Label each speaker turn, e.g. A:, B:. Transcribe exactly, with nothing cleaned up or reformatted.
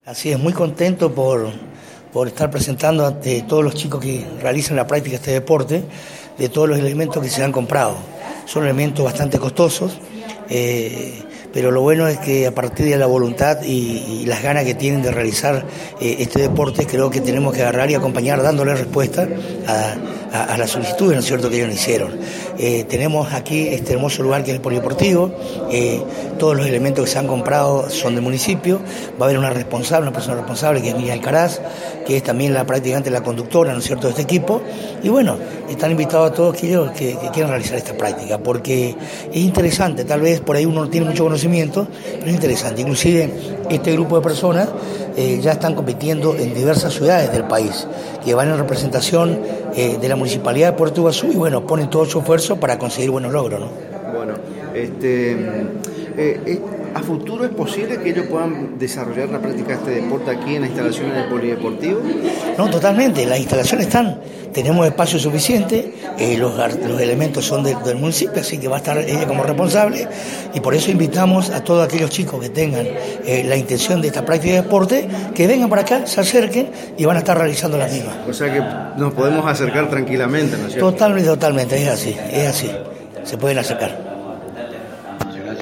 A: Así es, muy contento por, por estar presentando ante todos los chicos que realizan la práctica de este deporte, de todos los elementos que se han comprado. Son elementos bastante costosos, eh, pero lo bueno es que a partir de la voluntad y, y las ganas que tienen de realizar eh, este deporte, creo que tenemos que agarrar y acompañar dándole respuesta a, a, a las solicitudes, ¿no es cierto?, que ellos hicieron. Eh, tenemos aquí este hermoso lugar que es el polideportivo, eh, todos los elementos que se han comprado son del municipio, va a haber una responsable, una persona responsable que es Miriam Alcaraz, que es también la prácticamente la conductora, ¿no es cierto?, de este equipo, y bueno, están invitados a todos aquellos que, que quieran realizar esta práctica, porque es interesante, tal vez por ahí uno no tiene mucho conocimiento, pero es interesante. Inclusive este grupo de personas eh, ya están compitiendo en diversas ciudades del país, que van en representación eh, de la Municipalidad de Puerto Iguazú y bueno, ponen todo su esfuerzo para conseguir buenos logros, ¿no?
B: Bueno, este, eh, eh, ¿a futuro es posible que ellos puedan desarrollar la práctica de este deporte aquí en las instalaciones del polideportivo?
A: No, totalmente, las instalaciones están, tenemos espacio suficiente, eh, los, los elementos son de, del municipio, así que va a estar ella como responsable, y por eso invitamos a todos aquellos chicos que tengan eh, la intención de esta práctica de deporte, que vengan para acá, se acerquen y van a estar realizando las mismas.
B: O sea que nos podemos acercar tranquilamente, ¿no es cierto?
A: Totalmente, totalmente, es así, es así, se pueden acercar.